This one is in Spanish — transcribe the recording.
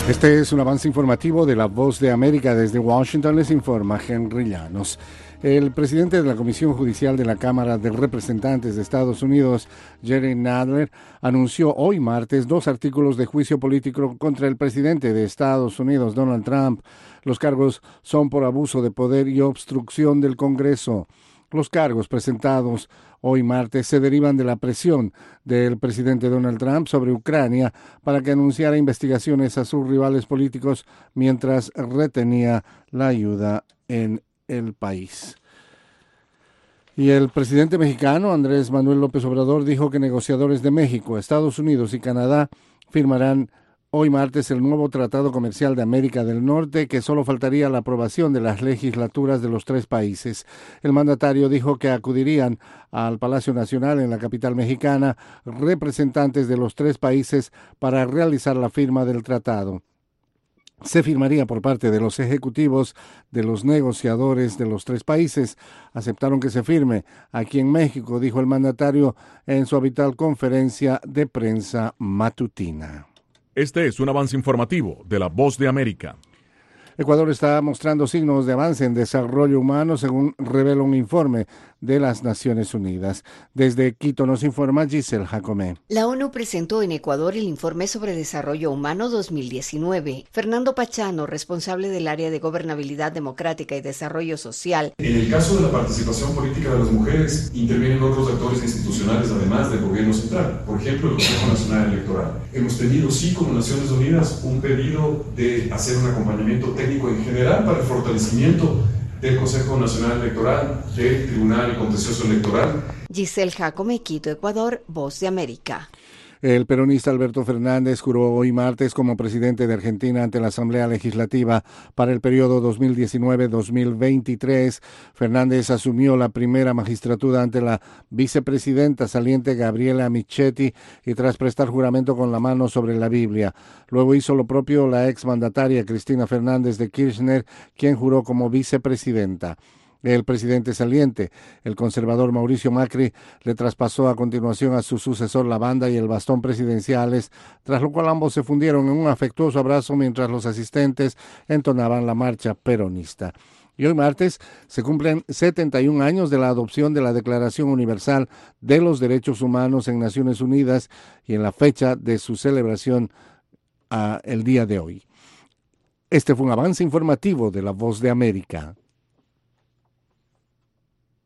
Este es un avance informativo de La Voz de América. Desde Washington les informa Henry Llanos. El presidente de la Comisión Judicial de la Cámara de Representantes de Estados Unidos, Jerry Nadler, anunció hoy martes 2 artículos de juicio político contra el presidente de Estados Unidos, Donald Trump. Los cargos son por abuso de poder y obstrucción del Congreso. Los cargos presentados hoy martes se derivan de la presión del presidente Donald Trump sobre Ucrania para que anunciara investigaciones a sus rivales políticos mientras retenía la ayuda en el país. Y el presidente mexicano, Andrés Manuel López Obrador, dijo que negociadores de México, Estados Unidos y Canadá firmarán hoy martes el nuevo Tratado Comercial de América del Norte, que solo faltaría la aprobación de las legislaturas de los tres países. El mandatario dijo que acudirían al Palacio Nacional en la capital mexicana representantes de los tres países para realizar la firma del tratado. Se firmaría por parte de los ejecutivos de los negociadores de los tres países. Aceptaron que se firme aquí en México, dijo el mandatario en su habitual conferencia de prensa matutina. Este es un avance informativo de La Voz de América. Ecuador está mostrando signos de avance en desarrollo humano, según revela un informe de las Naciones Unidas. Desde Quito nos informa Giselle Jacomé. La ONU presentó en Ecuador el Informe sobre Desarrollo Humano 2019. Fernando Pachano, responsable del área de Gobernabilidad Democrática y Desarrollo Social. En el caso de la participación política de las mujeres, intervienen otros actores institucionales además del gobierno central, por ejemplo el Consejo Nacional Electoral. Hemos tenido, sí, como Naciones Unidas, un pedido de hacer un acompañamiento técnico en general para el fortalecimiento del Consejo Nacional Electoral, del Tribunal Contencioso Electoral. Giselle Jacome, Quito, Ecuador, Voz de América. El peronista Alberto Fernández juró hoy martes como presidente de Argentina ante la Asamblea Legislativa para el periodo 2019-2023. Fernández asumió la primera magistratura ante la vicepresidenta saliente Gabriela Michetti y tras prestar juramento con la mano sobre la Biblia. Luego hizo lo propio la exmandataria Cristina Fernández de Kirchner, quien juró como vicepresidenta. El presidente saliente, el conservador Mauricio Macri, le traspasó a continuación a su sucesor la banda y el bastón presidenciales, tras lo cual ambos se fundieron en un afectuoso abrazo mientras los asistentes entonaban la marcha peronista. Y hoy martes se cumplen 71 años de la adopción de la Declaración Universal de los Derechos Humanos en Naciones Unidas y en la fecha de su celebración el día de hoy. Este fue un avance informativo de La Voz de América.